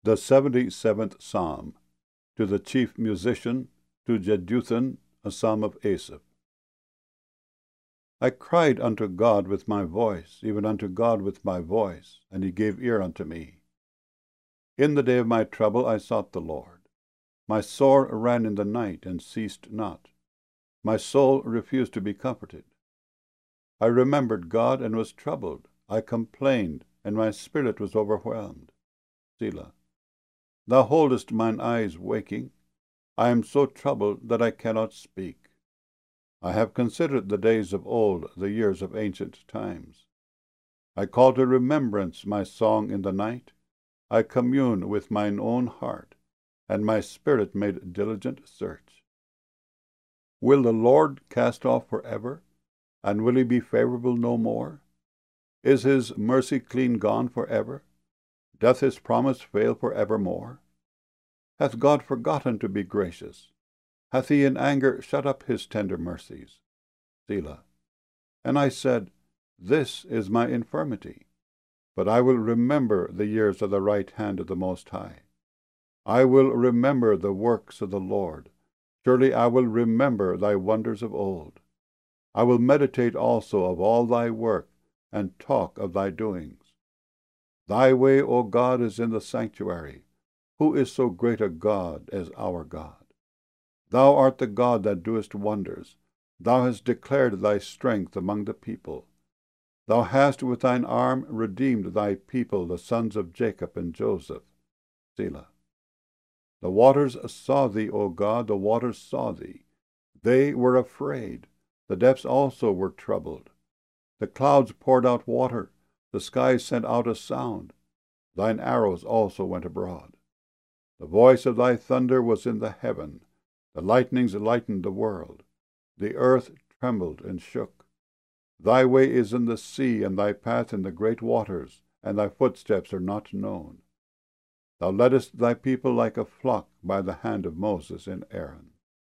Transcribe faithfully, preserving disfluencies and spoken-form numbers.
The seventy-seventh Psalm. To the chief musician, to Jeduthun, a psalm of Asaph. I cried unto God with my voice, even unto God with my voice, and he gave ear unto me. In the day of my trouble I sought the Lord. My sore ran in the night, and ceased not. My soul refused to be comforted. I remembered God, and was troubled. I complained, and my spirit was overwhelmed. Selah. Thou holdest mine eyes waking. I am so troubled that I cannot speak. I have considered the days of old, the years of ancient times. I call to remembrance my song in the night. I commune with mine own heart, and my spirit made diligent search. Will the Lord cast off forever, and will he be favorable no more? Is his mercy clean gone forever? Doth his promise fail for evermore? Hath God forgotten to be gracious? Hath he in anger shut up his tender mercies? Selah. And I said, This is my infirmity, but I will remember the years of the right hand of the Most High. I will remember the works of the Lord. Surely I will remember thy wonders of old. I will meditate also of all thy work, and talk of thy doings. Thy way, O God, is in the sanctuary. Who is so great a God as our God? Thou art the God that doest wonders. Thou hast declared thy strength among the people. Thou hast with thine arm redeemed thy people, the sons of Jacob and Joseph. Selah. The waters saw thee, O God, the waters saw thee. They were afraid. The depths also were troubled. The clouds poured out water. The skies sent out a sound. Thine arrows also went abroad. The voice of thy thunder was in the heaven. The lightnings lightened the world. The earth trembled and shook. Thy way is in the sea, and thy path in the great waters, and thy footsteps are not known. Thou leddest thy people like a flock by the hand of Moses and Aaron.